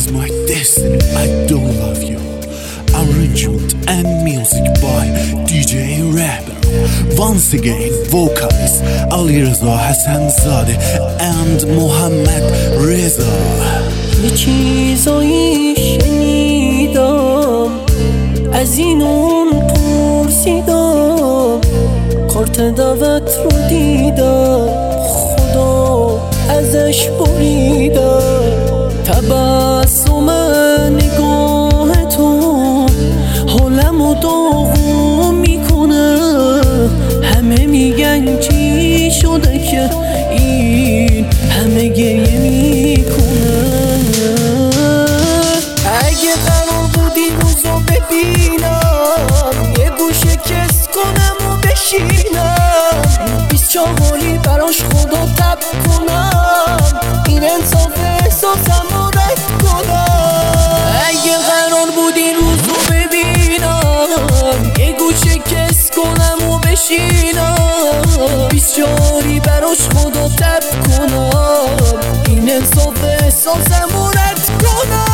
is my destiny, I don't love you. Arrangement and music by DJ Rapper. Once again, vocalist Ali Reza Hasanzadeh and Mohammad Reza. یه چیزایی شنیدم، از این اون پرسیدم، کارت دعوت رو دیدم، خدا ازش بریدم. تبسم نگاه تو حالمو داغون میکنه، همه میگن چی شده که این همه گریه میکنه. اگه قرار بود این روزو ببینم، یه گوشه کس کنم و بشینم، 24 براش خدا تب کنم، این انصاف احساسم رو رد کنم. اگه قرار بود این روزو ببینم، یه گوشه کس کنم و بشینم، 24 براش خدا تب کنم، این انصاف احساسم رو رد کنم.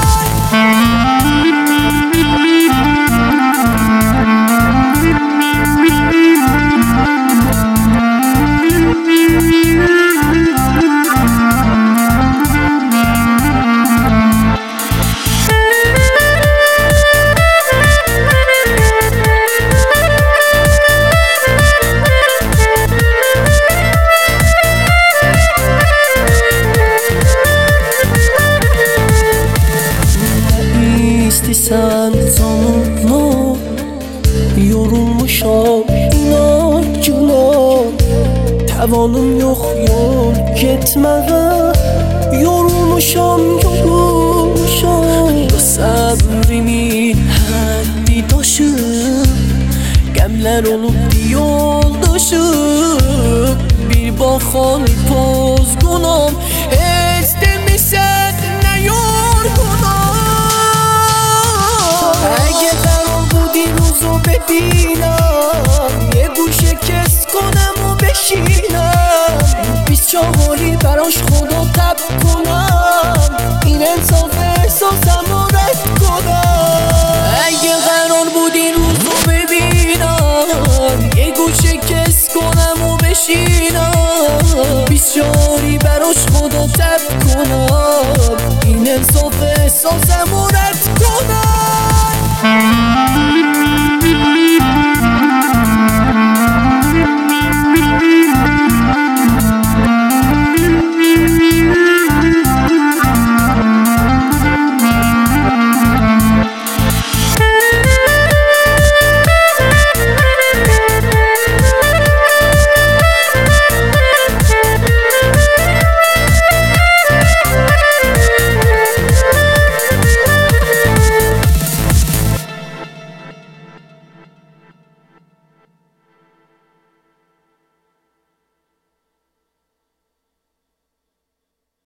Sen zamanla yorulmuşam inatçılan, tavanım yok yol gitmeye, yorulmuşam yorulmuşam. Sabrimin haddi taşıp, gemler olup yoldaşım, bir bakal pozgunam, istemesen ne yorgunam. اگه قرار بود این روزو ببینم، یه گوشه کس کنم و بشینم، 24 براش خدا تب کنم، این انصاف احساسم رو رد کنم. اگه قرار بود این روزو ببینم، یه گوشه کس کنم و بشینم، 24 براش خدا تب کنم، این انصاف احساسم رو